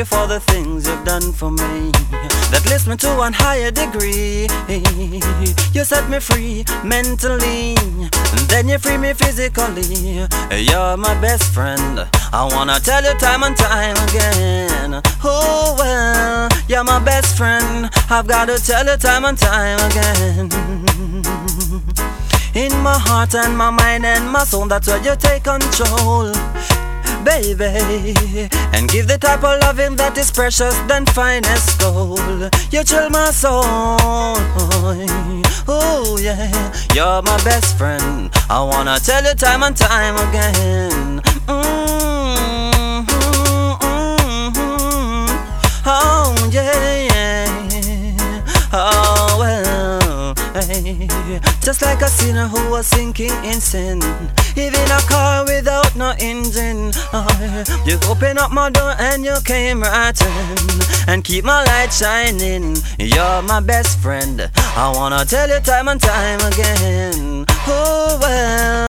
you for the things you've done for me that lift me to one higher degree. You set me free mentally, and then you free me physically. You're my best friend, I wanna tell you time and time again. Oh well, you're my best friend, I've gotta tell you time and time again. In my heart and my mind and my soul, that's where you take control, baby, and give the type of loving that is precious than finest gold. You chill my soul, oh yeah. You're my best friend, I wanna tell you time and time again. Oh yeah, oh well, hey. Just like a sinner who was sinking in sin, even a car without no engine. You open up my door and you came right in and keep my light shining. You're my best friend, I wanna tell you time and time again. Oh well.